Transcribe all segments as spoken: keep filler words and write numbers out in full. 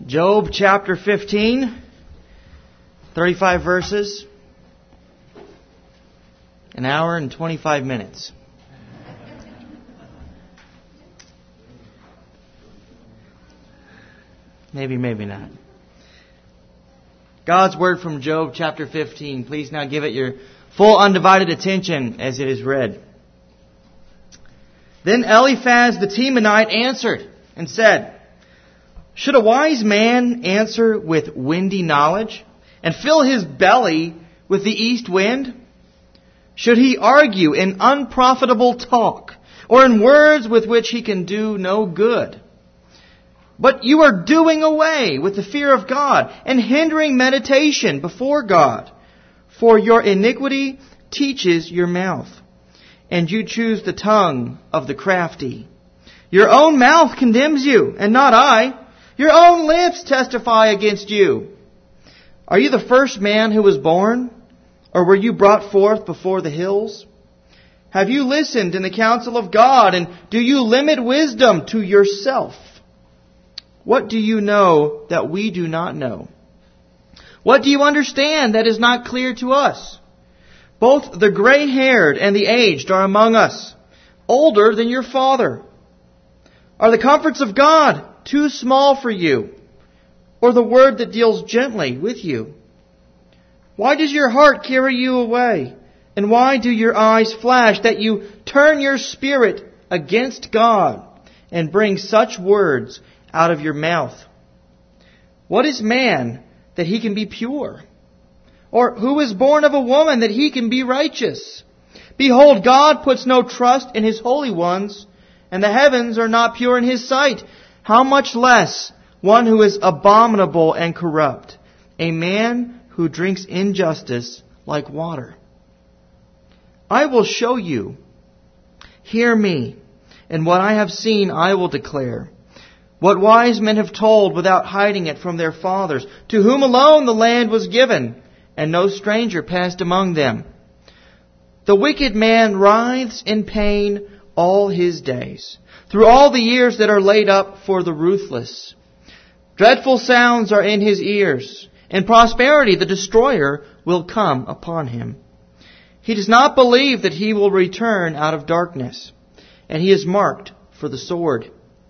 Job chapter fifteen, thirty-five verses, an hour and twenty-five minutes. Maybe, maybe not. God's word from Job chapter fifteen. Please now give it your full undivided attention as it is read. Then Eliphaz the Temanite answered and said, "Should a wise man answer with windy knowledge and fill his belly with the east wind? Should he argue in unprofitable talk or in words with which he can do no good? But you are doing away with the fear of God and hindering meditation before God. For your iniquity teaches your mouth, and you choose the tongue of the crafty. Your own mouth condemns you, and not I. Your own lips testify against you. Are you the first man who was born? Or were you brought forth before the hills? Have you listened in the counsel of God, and do you limit wisdom to yourself? What do you know that we do not know? What do you understand that is not clear to us? Both the gray-haired and the aged are among us, older than your father. Are the comforts of God too small for you, or the word that deals gently with you? Why does your heart carry you away? And why do your eyes flash that you turn your spirit against God and bring such words out of your mouth? What is man that he can be pure? Or who is born of a woman that he can be righteous? Behold, God puts no trust in His holy ones, and the heavens are not pure in His sight. How much less one who is abominable and corrupt, a man who drinks injustice like water? I will show you. Hear me, and what I have seen I will declare. What wise men have told without hiding it from their fathers, to whom alone the land was given, and no stranger passed among them. The wicked man writhes in pain all his days, through all the years that are laid up for the ruthless. Dreadful sounds are in his ears. In prosperity the destroyer will come upon him. He does not believe that he will return out of darkness, and he is marked for the sword.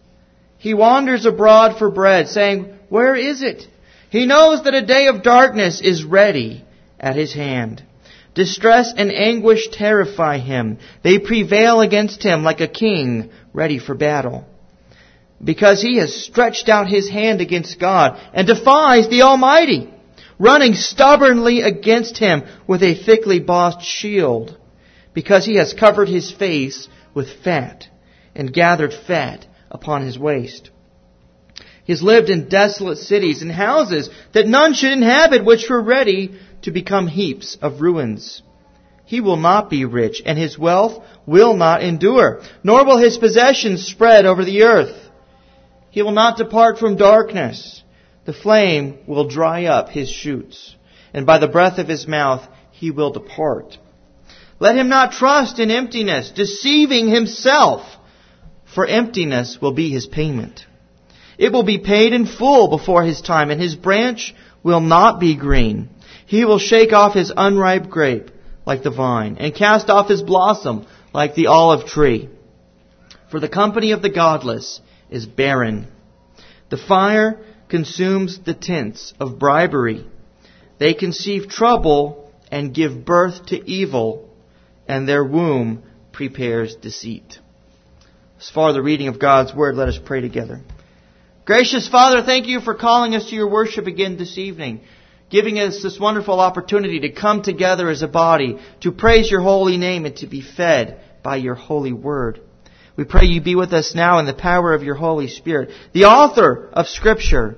He wanders abroad for bread, saying, where is it? He knows that a day of darkness is ready at his hand. Distress and anguish terrify him. They prevail against him like a king ready for battle. Because he has stretched out his hand against God and defies the Almighty, running stubbornly against Him with a thickly bossed shield. Because he has covered his face with fat and gathered fat upon his waist. He has lived in desolate cities and houses that none should inhabit, which were ready to become heaps of ruins. He will not be rich, and his wealth will not endure, nor will his possessions spread over the earth. He will not depart from darkness. The flame will dry up his shoots, and by the breath of his mouth he will depart. Let him not trust in emptiness, deceiving himself, for emptiness will be his payment. It will be paid in full before his time, and his branch will not be green. He will shake off his unripe grape like the vine, and cast off his blossom like the olive tree. For the company of the godless is barren. The fire consumes the tents of bribery. They conceive trouble and give birth to evil, and their womb prepares deceit. As far as the reading of God's Word, let us pray together. Gracious Father, thank you for calling us to your worship again this evening, giving us this wonderful opportunity to come together as a body, to praise your holy name and to be fed by your holy word. We pray you be with us now in the power of your Holy Spirit, the author of Scripture.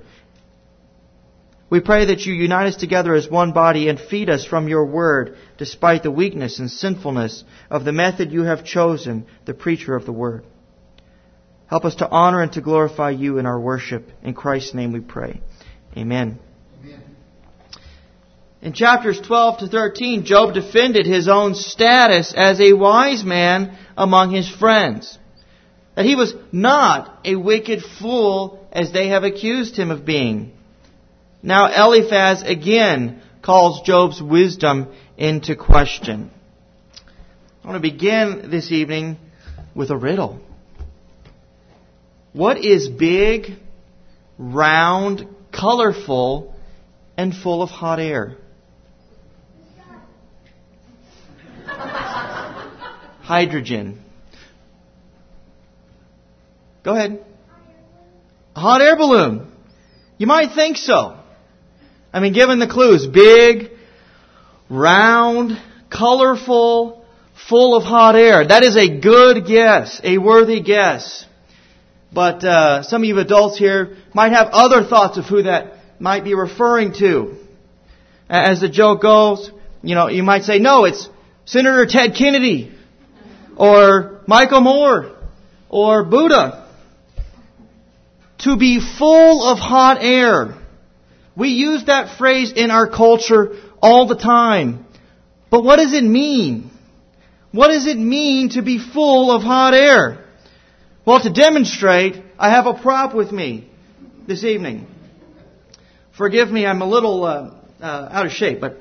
We pray that you unite us together as one body and feed us from your word, despite the weakness and sinfulness of the method you have chosen, the preacher of the word. Help us to honor and to glorify you in our worship. In Christ's name we pray. Amen. Amen. In chapters twelve to thirteen, Job defended his own status as a wise man among his friends. That he was not a wicked fool as they have accused him of being. Now Eliphaz again calls Job's wisdom into question. I want to begin this evening with a riddle. What is big, round, colorful, and full of hot air? Hydrogen. Go ahead. A hot air balloon. You might think so. I mean, given the clues, big, round, colorful, full of hot air. That is a good guess, a worthy guess. But uh, some of you adults here might have other thoughts of who that might be referring to. As the joke goes, you know, you might say, no, it's Senator Ted Kennedy, or Michael Moore, or Buddha. To be full of hot air. We use that phrase in our culture all the time. But what does it mean? What does it mean to be full of hot air? Well, to demonstrate, I have a prop with me this evening. Forgive me, I'm a little uh, uh, out of shape, but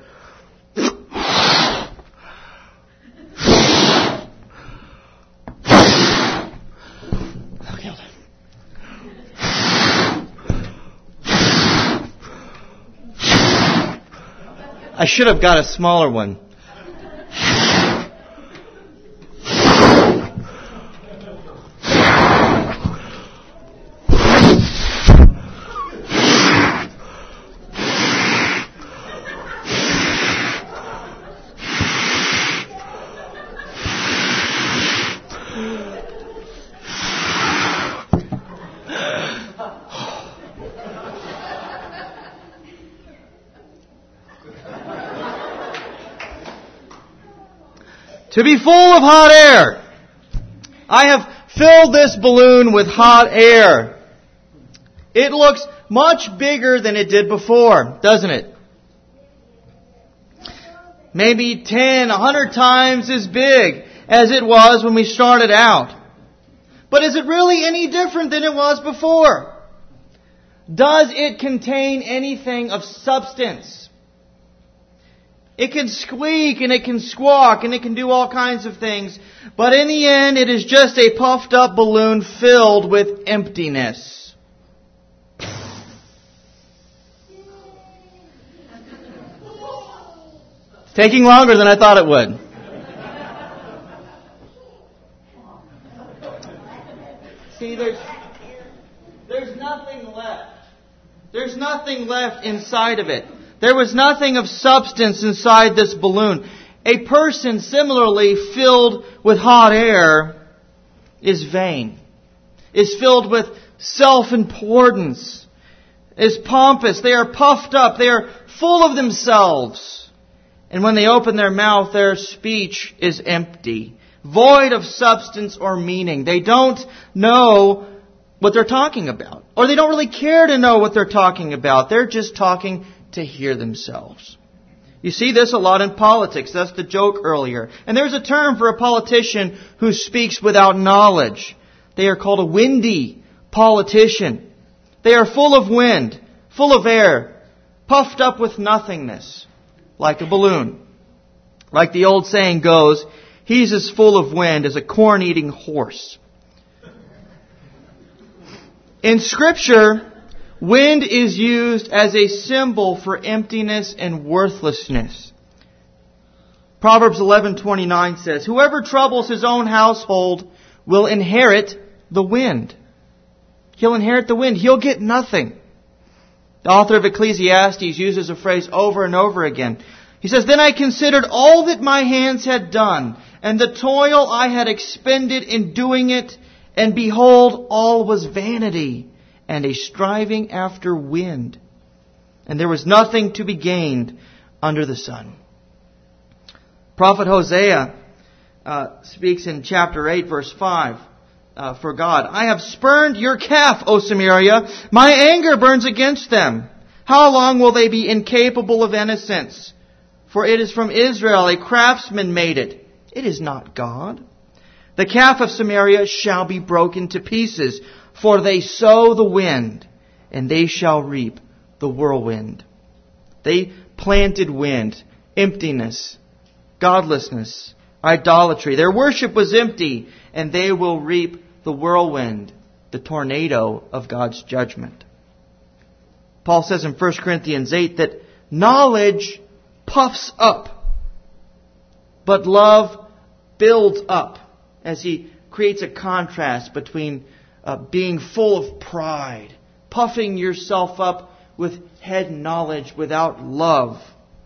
I should have got a smaller one. To be full of hot air. I have filled this balloon with hot air. It looks much bigger than it did before, doesn't it? Maybe ten, a hundred times as big as it was when we started out. But is it really any different than it was before? Does it contain anything of substance? It can squeak and it can squawk and it can do all kinds of things. But in the end, it is just a puffed up balloon filled with emptiness. It's taking longer than I thought it would. See, there's, there's nothing left. There's nothing left inside of it. There was nothing of substance inside this balloon. A person similarly filled with hot air is vain, is filled with self-importance, is pompous. They are puffed up. They are full of themselves. And when they open their mouth, their speech is empty, void of substance or meaning. They don't know what they're talking about, or they don't really care to know what they're talking about. They're just talking to hear themselves. You see this a lot in politics. That's the joke earlier. And there's a term for a politician who speaks without knowledge. They are called a windy politician. They are full of wind, full of air, puffed up with nothingness, like a balloon. Like the old saying goes, he's as full of wind as a corn-eating horse. In Scripture, wind is used as a symbol for emptiness and worthlessness. Proverbs eleven twenty-nine says, whoever troubles his own household will inherit the wind. He'll inherit the wind. He'll get nothing. The author of Ecclesiastes uses a phrase over and over again. He says, then I considered all that my hands had done, and the toil I had expended in doing it, and behold, all was vanity and a striving after wind. And there was nothing to be gained under the sun. Prophet Hosea uh, speaks in chapter eight, verse five, uh, for God. I have spurned your calf, O Samaria. My anger burns against them. How long will they be incapable of innocence? For it is from Israel, a craftsman made it. It is not God. The calf of Samaria shall be broken to pieces, for they sow the wind and they shall reap the whirlwind. They planted wind, emptiness, godlessness, idolatry. Their worship was empty, and they will reap the whirlwind, the tornado of God's judgment. Paul says in First Corinthians eight that knowledge puffs up, but love builds up, as he creates a contrast between uh, being full of pride, puffing yourself up with head knowledge without love.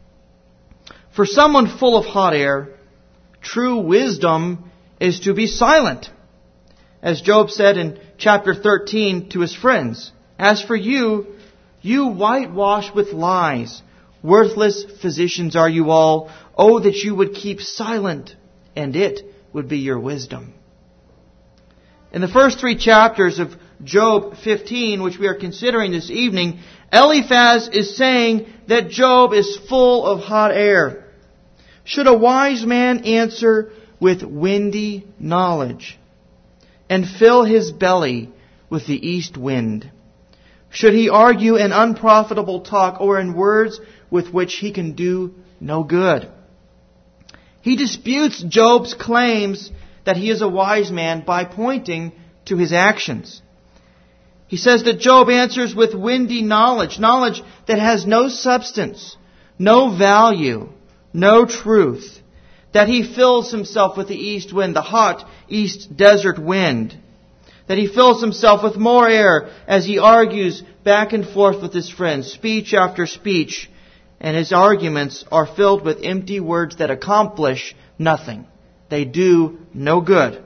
For someone full of hot air, true wisdom is to be silent. As Job said in chapter thirteen to his friends, as for you, you whitewash with lies. Worthless physicians are you all. Oh, that you would keep silent, and it would be your wisdom. In the first three chapters of Job fifteen, which we are considering this evening, Eliphaz is saying that Job is full of hot air. Should a wise man answer with windy knowledge and fill his belly with the east wind? Should he argue in unprofitable talk or in words with which he can do no good? He disputes Job's claims that he is a wise man by pointing to his actions. He says that Job answers with windy knowledge, knowledge that has no substance, no value, no truth, that he fills himself with the east wind, the hot east desert wind, that he fills himself with more air as he argues back and forth with his friends, speech after speech, and his arguments are filled with empty words that accomplish nothing. They do no good.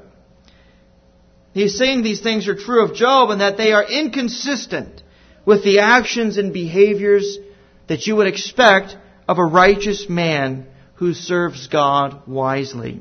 He's saying these things are true of Job and that they are inconsistent with the actions and behaviors that you would expect of a righteous man who serves God wisely.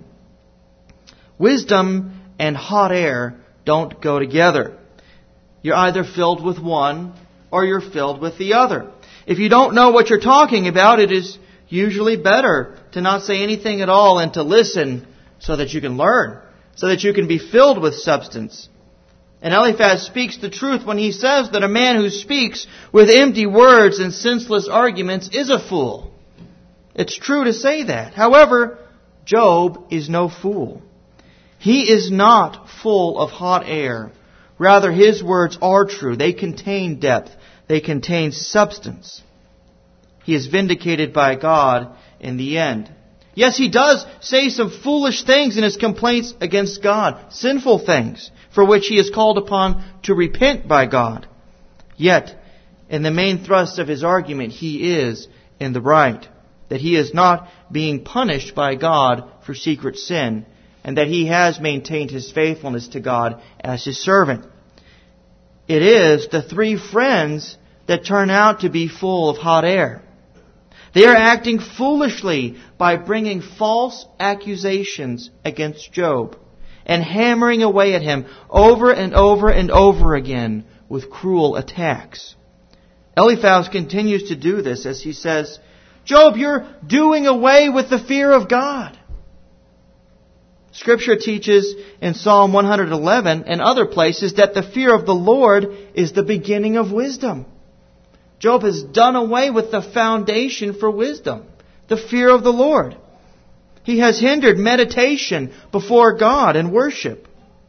Wisdom and hot air don't go together. You're either filled with one or you're filled with the other. If you don't know what you're talking about, it is usually better to not say anything at all and to listen so that you can learn, so that you can be filled with substance. And Eliphaz speaks the truth when he says that a man who speaks with empty words and senseless arguments is a fool. It's true to say that. However, Job is no fool. He is not full of hot air. Rather, his words are true. They contain depth. They contain substance. He is vindicated by God in the end. Yes, he does say some foolish things in his complaints against God, sinful things for which he is called upon to repent by God. Yet, in the main thrust of his argument, he is in the right, that he is not being punished by God for secret sin, and that he has maintained his faithfulness to God as his servant. It is the three friends that turn out to be full of hot air. They are acting foolishly by bringing false accusations against Job and hammering away at him over and over and over again with cruel attacks. Eliphaz continues to do this as he says, Job, you're doing away with the fear of God. Scripture teaches in Psalm one eleven and other places that the fear of the Lord is the beginning of wisdom. Job has done away with the foundation for wisdom, the fear of the Lord. He has hindered meditation before God and worship.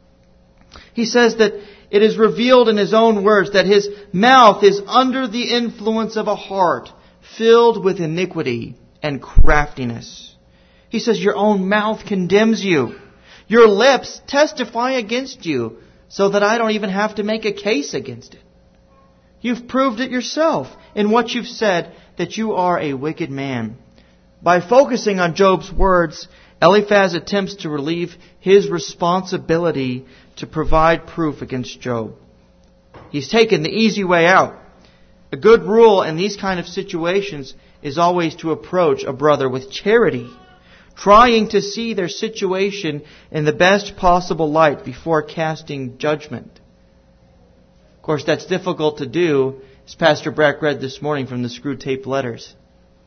He says that it is revealed in his own words that his mouth is under the influence of a heart filled with iniquity and craftiness. He says your own mouth condemns you. Your lips testify against you so that I don't even have to make a case against it. You've proved it yourself in what you've said that you are a wicked man. By focusing on Job's words, Eliphaz attempts to relieve his responsibility to provide proof against Job. He's taken the easy way out. A good rule in these kind of situations is always to approach a brother with charity, trying to see their situation in the best possible light before casting judgment. Of course, that's difficult to do, as Pastor Breck read this morning from the Screwtape Letters.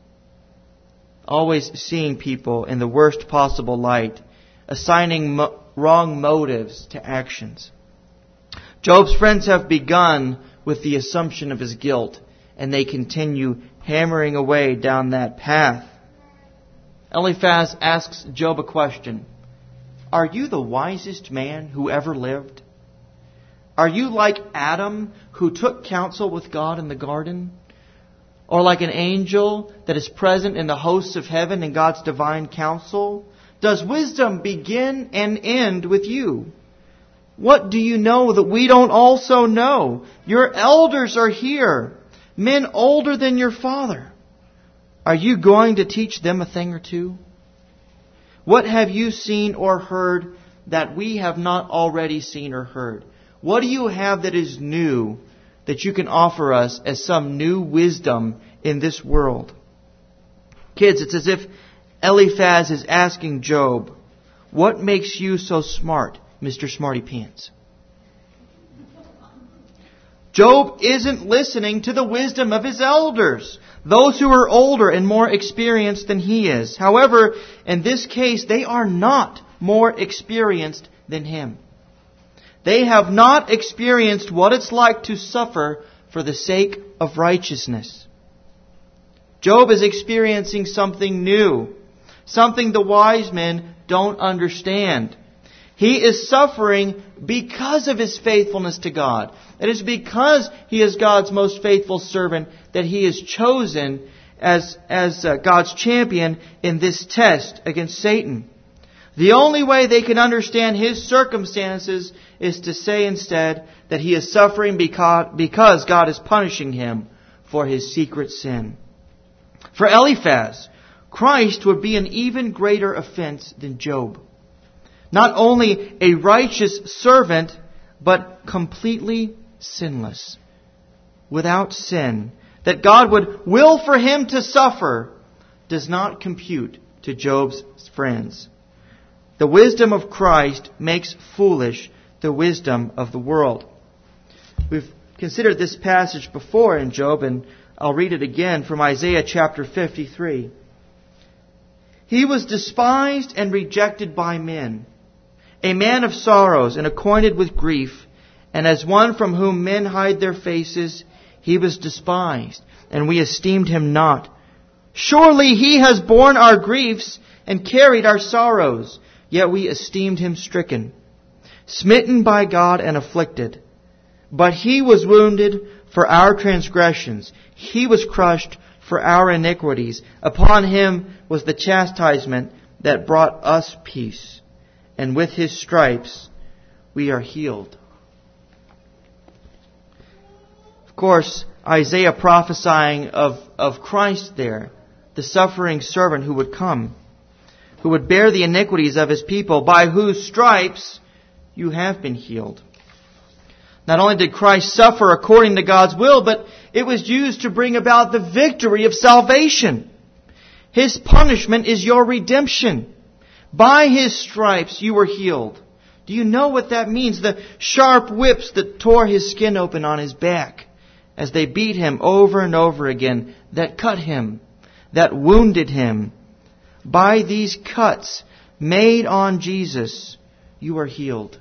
Always seeing people in the worst possible light, assigning mo- wrong motives to actions. Job's friends have begun with the assumption of his guilt, and they continue hammering away down that path. Eliphaz asks Job a question. Are you the wisest man who ever lived? Are you like Adam, who took counsel with God in the garden? Or like an angel that is present in the hosts of heaven in God's divine counsel? Does wisdom begin and end with you? What do you know that we don't also know? Your elders are here, men older than your father. Are you going to teach them a thing or two? What have you seen or heard that we have not already seen or heard? What do you have that is new that you can offer us as some new wisdom in this world? Kids, it's as if Eliphaz is asking Job, what makes you so smart, Mister Smarty Pants? Job isn't listening to the wisdom of his elders, those who are older and more experienced than he is. However, in this case, they are not more experienced than him. They have not experienced what it's like to suffer for the sake of righteousness. Job is experiencing something new, something the wise men don't understand. He is suffering because of his faithfulness to God. It is because he is God's most faithful servant that he is chosen as, as uh, God's champion in this test against Satan. The only way they can understand his circumstances is to say instead that he is suffering because, because God is punishing him for his secret sin. For Eliphaz, Christ would be an even greater offense than Job. Not only a righteous servant, but completely sinless, without sin. That God would will for him to suffer does not compute to Job's friends. The wisdom of Christ makes foolish the wisdom of the world. We've considered this passage before in Job, and I'll read it again from Isaiah chapter fifty-three. He was despised and rejected by men, a man of sorrows and acquainted with grief, and as one from whom men hide their faces, he was despised, and we esteemed him not. Surely he has borne our griefs and carried our sorrows, yet we esteemed him stricken, smitten by God and afflicted. But he was wounded for our transgressions. He was crushed for our iniquities. Upon him was the chastisement that brought us peace. And with his stripes we are healed. Of course, Isaiah prophesying of, of Christ there, the suffering servant who would come, who would bear the iniquities of his people, by whose stripes you have been healed. Not only did Christ suffer according to God's will, but it was used to bring about the victory of salvation. His punishment is your redemption. By his stripes you were healed. Do you know what that means? The sharp whips that tore his skin open on his back as they beat him over and over again, that cut him, that wounded him. By these cuts made on Jesus, you are healed.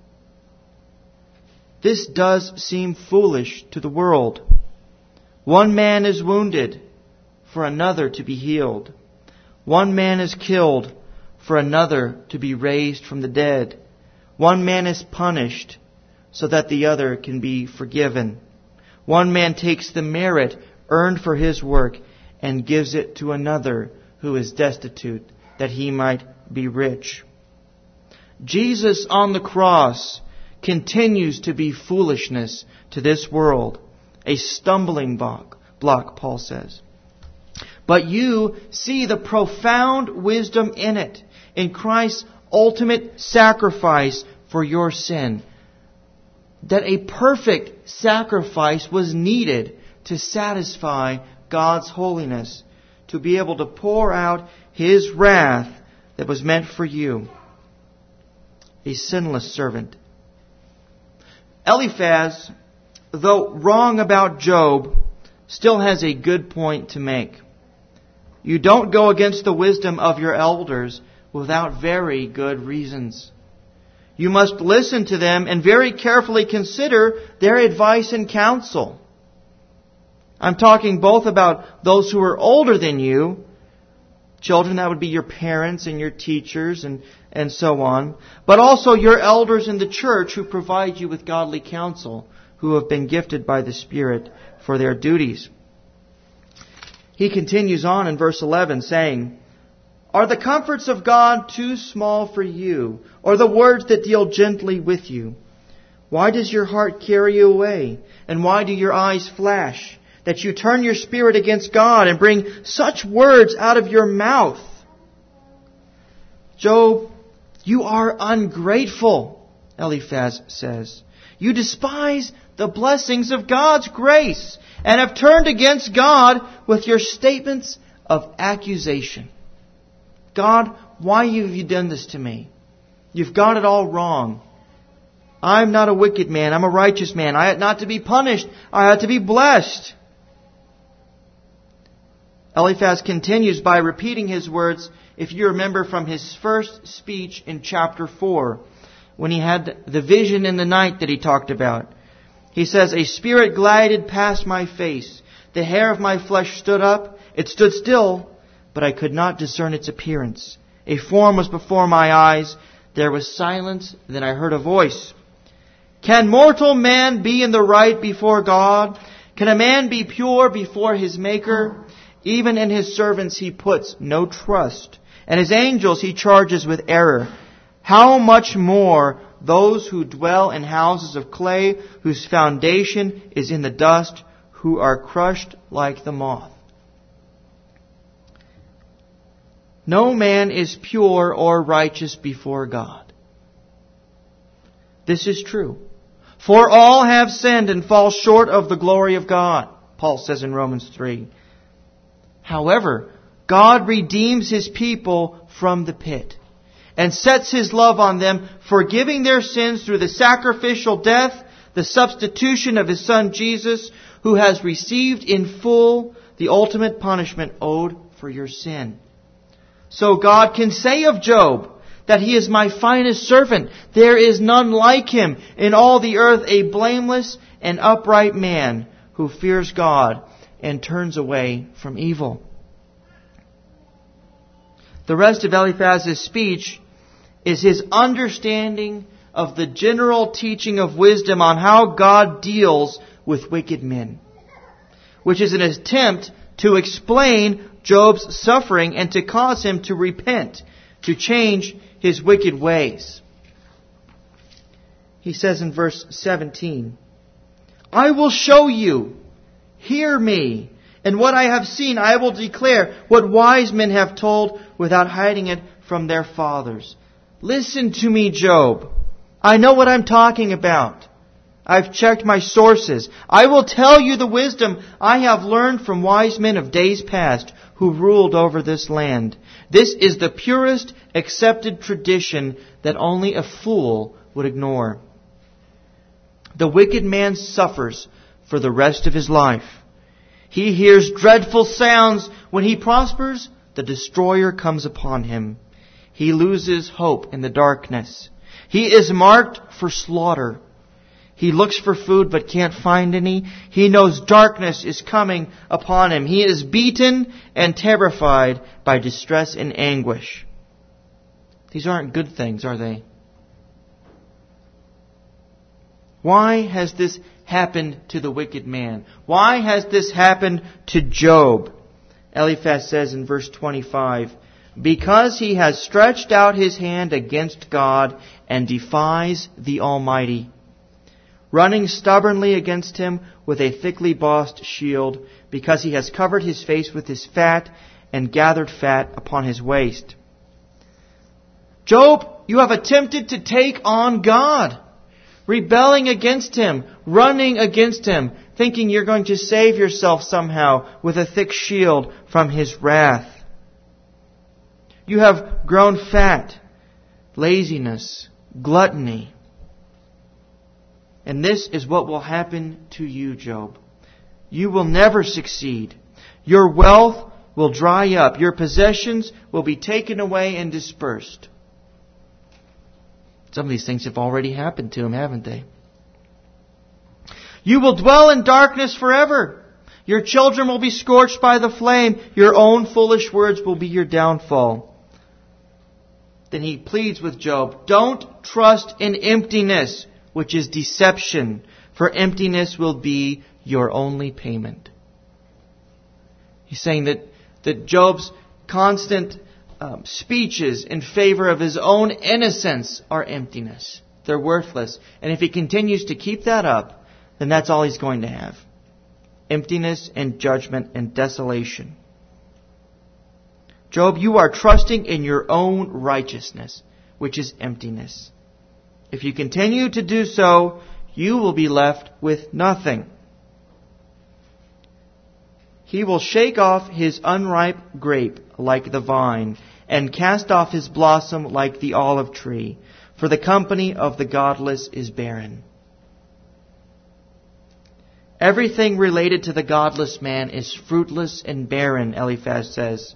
This does seem foolish to the world. One man is wounded for another to be healed. One man is killed for another to be raised from the dead. One man is punished so that the other can be forgiven. One man takes the merit earned for his work and gives it to another who is destitute, that he might be rich. Jesus on the cross continues to be foolishness to this world, a stumbling block, block, Paul says. But you see the profound wisdom in it, in Christ's ultimate sacrifice for your sin. That a perfect sacrifice was needed to satisfy God's holiness, to be able to pour out His wrath that was meant for you. A sinless servant. Eliphaz, though wrong about Job, still has a good point to make. You don't go against the wisdom of your elders without very good reasons. You must listen to them and very carefully consider their advice and counsel. I'm talking both about those who are older than you, children, that would be your parents and your teachers and, and so on, but also your elders in the church who provide you with godly counsel, who have been gifted by the Spirit for their duties. He continues on in verse eleven saying, "Are the comforts of God too small for you, or the words that deal gently with you? Why does your heart carry you away, and why do your eyes flash, that you turn your spirit against God and bring such words out of your mouth? Job, you are ungrateful," Eliphaz says. "You despise the blessings of God's grace and have turned against God with your statements of accusation." God, why have you done this to me? You've got it all wrong. I'm not a wicked man. I'm a righteous man. I ought not to be punished. I ought to be blessed. Eliphaz continues by repeating his words, if you remember from his first speech in chapter four, when he had the vision in the night that he talked about. He says, "A spirit glided past my face. The hair of my flesh stood up. It stood still, but I could not discern its appearance. A form was before my eyes. There was silence. Then I heard a voice. Can mortal man be in the right before God? Can a man be pure before his Maker? Even in his servants he puts no trust, and his angels he charges with error. How much more those who dwell in houses of clay, whose foundation is in the dust, who are crushed like the moth." No man is pure or righteous before God. This is true. For all have sinned and fall short of the glory of God, Paul says in Romans three. However, God redeems His people from the pit and sets His love on them, forgiving their sins through the sacrificial death, the substitution of His Son Jesus, who has received in full the ultimate punishment owed for your sin. So God can say of Job that he is my finest servant. There is none like him in all the earth, a blameless and upright man who fears God and turns away from evil. The rest of Eliphaz's speech is his understanding of the general teaching of wisdom on how God deals with wicked men, which is an attempt to explain Job's suffering and to cause him to repent, to change his wicked ways. He says in verse seventeen, "I will show you, hear me, and what I have seen I will declare, what wise men have told without hiding it from their fathers." Listen to me, Job. I know what I'm talking about. I've checked my sources. I will tell you the wisdom I have learned from wise men of days past who ruled over this land. This is the purest accepted tradition that only a fool would ignore. The wicked man suffers for the rest of his life. He hears dreadful sounds. When he prospers, the destroyer comes upon him. He loses hope in the darkness. He is marked for slaughter. He looks for food but can't find any. He knows darkness is coming upon him. He is beaten and terrified by distress and anguish. These aren't good things, are they? Why has this happened to the wicked man? Why has this happened to Job? Eliphaz says in verse twenty-five, "Because he has stretched out his hand against God and defies the Almighty, running stubbornly against Him with a thickly bossed shield, because he has covered his face with his fat and gathered fat upon his waist." Job, you have attempted to take on God, rebelling against Him, running against Him, thinking you're going to save yourself somehow with a thick shield from His wrath. You have grown fat, laziness, gluttony. And this is what will happen to you, Job. You will never succeed. Your wealth will dry up. Your possessions will be taken away and dispersed. Some of these things have already happened to him, haven't they? You will dwell in darkness forever. Your children will be scorched by the flame. Your own foolish words will be your downfall. Then he pleads with Job, don't trust in emptiness, which is deception, for emptiness will be your only payment. He's saying that, that Job's constant um, speeches in favor of his own innocence are emptiness. They're worthless. And if he continues to keep that up, then that's all he's going to have. Emptiness and judgment and desolation. Job, you are trusting in your own righteousness, which is emptiness. If you continue to do so, you will be left with nothing. He will shake off his unripe grape like the vine, and cast off his blossom like the olive tree, for the company of the godless is barren. Everything related to the godless man is fruitless and barren, Eliphaz says.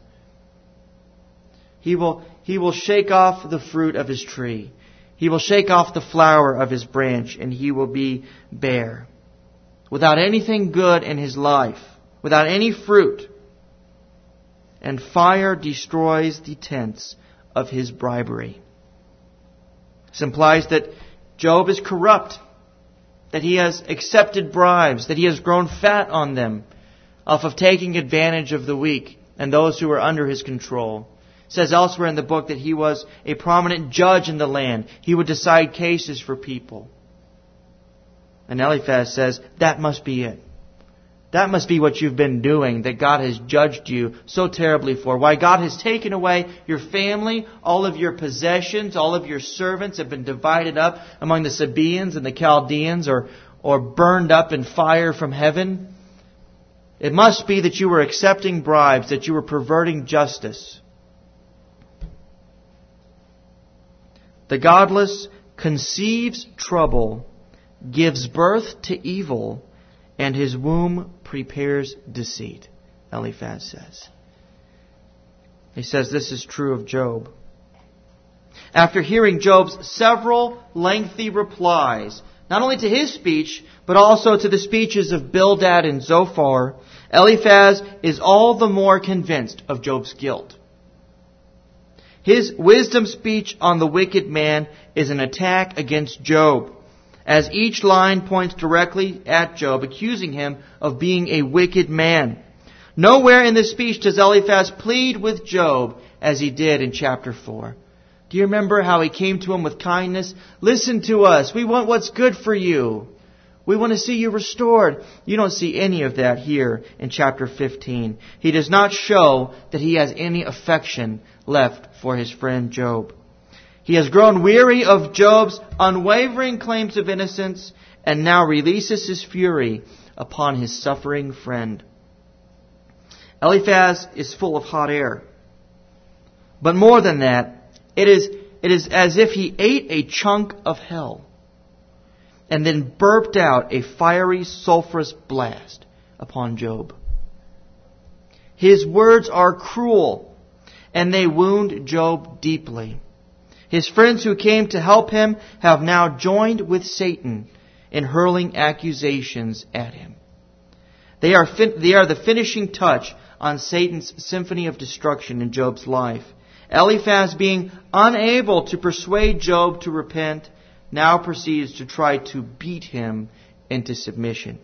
He will, he will shake off the fruit of his tree. He will shake off the flower of his branch, and he will be bare. Without anything good in his life, without any fruit. And fire destroys the tents of his bribery. This implies that Job is corrupt, that he has accepted bribes, that he has grown fat on them, off of taking advantage of the weak and those who are under his control. It says elsewhere in the book that he was a prominent judge in the land. He would decide cases for people. And Eliphaz says, that must be it. That must be what you've been doing, that God has judged you so terribly for. Why God has taken away your family, all of your possessions, all of your servants have been divided up among the Sabaeans and the Chaldeans, or, or burned up in fire from heaven. It must be that you were accepting bribes, that you were perverting justice. The godless conceives trouble, gives birth to evil, and his womb prepares deceit, Eliphaz says. He says this is true of Job. After hearing Job's several lengthy replies, not only to his speech, but also to the speeches of Bildad and Zophar, Eliphaz is all the more convinced of Job's guilt. His wisdom speech on the wicked man is an attack against Job, as each line points directly at Job, accusing him of being a wicked man. Nowhere in this speech does Eliphaz plead with Job as he did in chapter four. Do you remember how he came to him with kindness? Listen to us. We want what's good for you. We want to see you restored. You don't see any of that here in chapter fifteen. He does not show that he has any affection left for his friend Job. He has grown weary of Job's unwavering claims of innocence and now releases his fury upon his suffering friend. Eliphaz is full of hot air. But more than that, it is, it is as if he ate a chunk of hell and then burped out a fiery, sulfurous blast upon Job. His words are cruel, and they wound Job deeply. His friends who came to help him have now joined with Satan in hurling accusations at him. They are, fin- they are the finishing touch on Satan's symphony of destruction in Job's life. Eliphaz, being unable to persuade Job to repent, now proceeds to try to beat him into submission.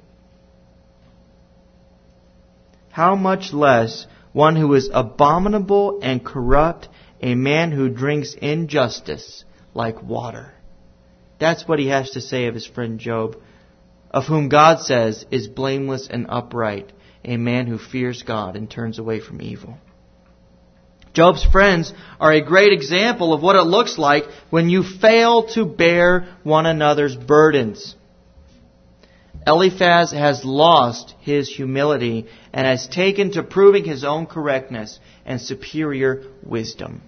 How much less one who is abominable and corrupt, a man who drinks injustice like water. That's what he has to say of his friend Job, of whom God says is blameless and upright, a man who fears God and turns away from evil. Job's friends are a great example of what it looks like when you fail to bear one another's burdens. Eliphaz has lost his humility and has taken to proving his own correctness and superior wisdom.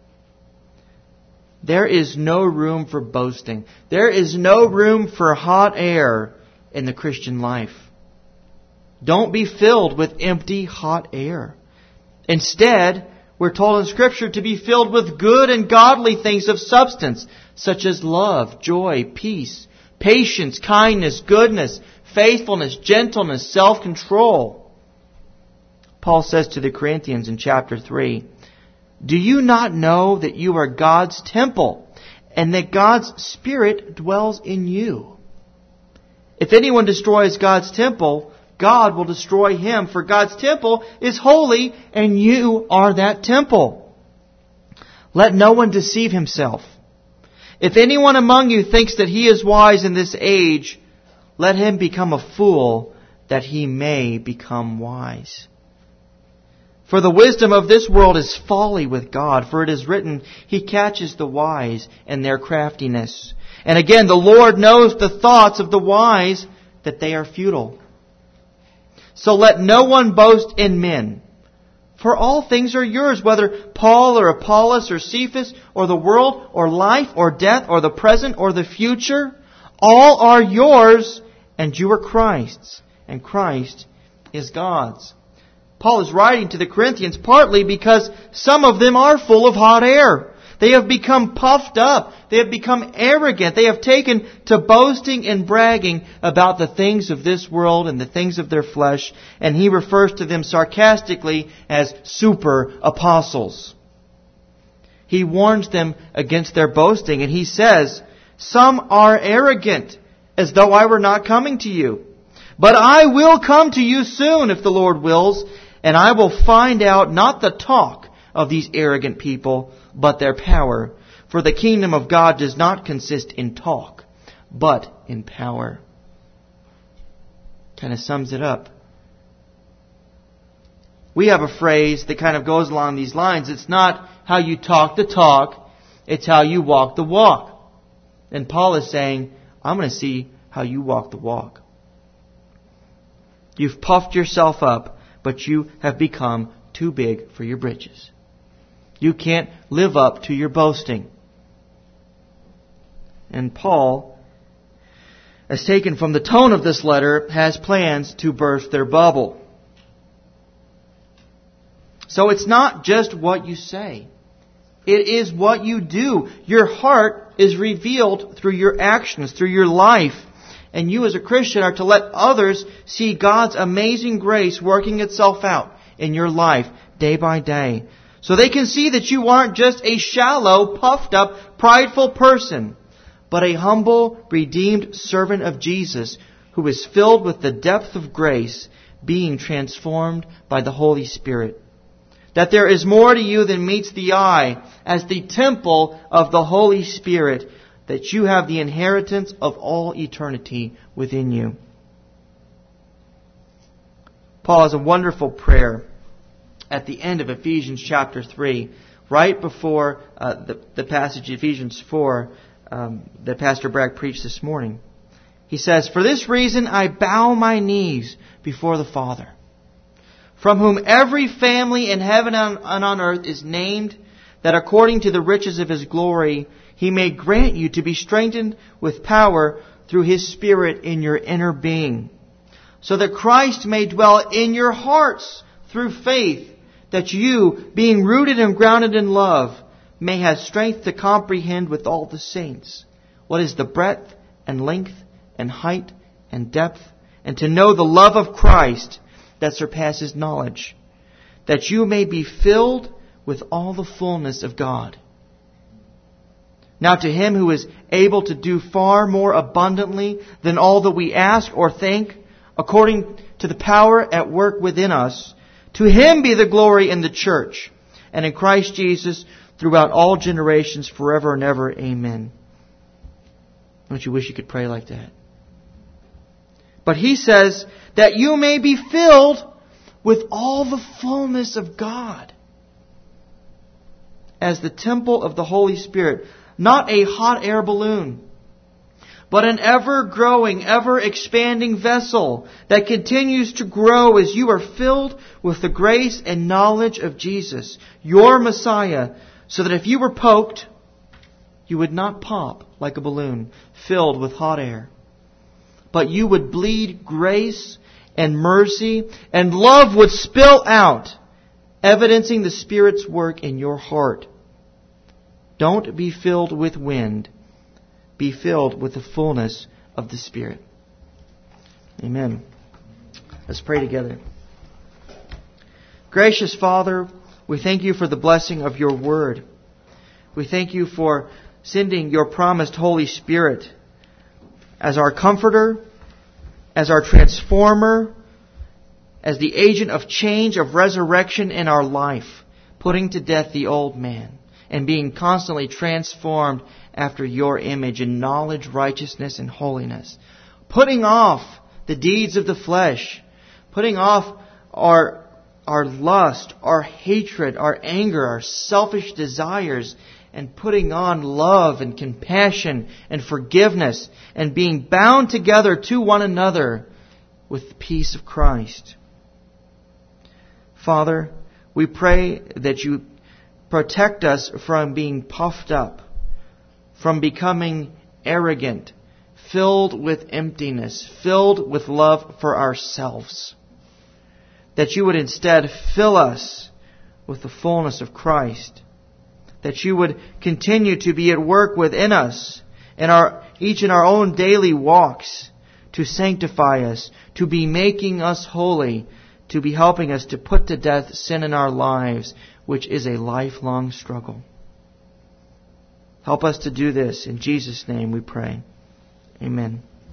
There is no room for boasting. There is no room for hot air in the Christian life. Don't be filled with empty hot air. Instead, we're told in Scripture to be filled with good and godly things of substance, such as love, joy, peace, patience, kindness, goodness, faithfulness, gentleness, self-control. Paul says to the Corinthians in chapter three, "Do you not know that you are God's temple, and that God's Spirit dwells in you? If anyone destroys God's temple, God will destroy him, for God's temple is holy, and you are that temple. Let no one deceive himself. If anyone among you thinks that he is wise in this age, let him become a fool, that he may become wise. For the wisdom of this world is folly with God, for it is written, He catches the wise in their craftiness. And again, the Lord knows the thoughts of the wise, that they are futile. So let no one boast in men. For all things are yours, whether Paul or Apollos or Cephas or the world or life or death or the present or the future. All are yours, and you are Christ's, and Christ is God's." Paul is writing to the Corinthians partly because some of them are full of hot air. They have become puffed up. They have become arrogant. They have taken to boasting and bragging about the things of this world and the things of their flesh. And he refers to them sarcastically as super apostles. He warns them against their boasting, and he says, "Some are arrogant, as though I were not coming to you. But I will come to you soon, if the Lord wills, and I will find out not the talk of these arrogant people, but their power. For the kingdom of God does not consist in talk, but in power." Kind of sums it up. We have a phrase that kind of goes along these lines. It's not how you talk the talk, it's how you walk the walk. And Paul is saying, I'm going to see how you walk the walk. You've puffed yourself up, but you have become too big for your britches. You can't live up to your boasting. And Paul, as taken from the tone of this letter, has plans to burst their bubble. So it's not just what you say. It is what you do. Your heart is revealed through your actions, through your life. And you as a Christian are to let others see God's amazing grace working itself out in your life day by day. So they can see that you aren't just a shallow, puffed up, prideful person, but a humble, redeemed servant of Jesus who is filled with the depth of grace, being transformed by the Holy Spirit. That there is more to you than meets the eye, as the temple of the Holy Spirit, that you have the inheritance of all eternity within you. Paul has a wonderful prayer at the end of Ephesians chapter three, right before uh, the, the passage Ephesians four um, that Pastor Bragg preached this morning. He says, "For this reason I bow my knees before the Father, from whom every family in heaven and on earth is named, that according to the riches of His glory He may grant you to be strengthened with power through His Spirit in your inner being, so that Christ may dwell in your hearts through faith, that you, being rooted and grounded in love, may have strength to comprehend with all the saints what is the breadth and length and height and depth, and to know the love of Christ that surpasses knowledge, that you may be filled with all the fullness of God. Now to Him who is able to do far more abundantly than all that we ask or think, according to the power at work within us, to Him be the glory in the church and in Christ Jesus throughout all generations, forever and ever. Amen." Don't you wish you could pray like that? But he says that you may be filled with all the fullness of God as the temple of the Holy Spirit. Not a hot air balloon, but an ever-growing, ever-expanding vessel that continues to grow as you are filled with the grace and knowledge of Jesus, your Messiah, so that if you were poked, you would not pop like a balloon filled with hot air, but you would bleed grace and mercy, and love would spill out evidencing the Spirit's work in your heart. Don't be filled with wind. Be filled with the fullness of the Spirit. Amen. Let's pray together. Gracious Father, we thank you for the blessing of your word. We thank you for sending your promised Holy Spirit as our comforter, as our transformer, as the agent of change, of resurrection in our life, putting to death the old man and being constantly transformed after your image in knowledge, righteousness, and holiness. Putting off the deeds of the flesh, putting off our, our lust, our hatred, our anger, our selfish desires, and putting on love and compassion and forgiveness and being bound together to one another with the peace of Christ. Father, we pray that you protect us from being puffed up, from becoming arrogant, filled with emptiness, filled with love for ourselves. That you would instead fill us with the fullness of Christ. That you would continue to be at work within us, in our, each in our own daily walks, to sanctify us, to be making us holy, to be helping us to put to death sin in our lives, which is a lifelong struggle. Help us to do this. In Jesus' name we pray. Amen.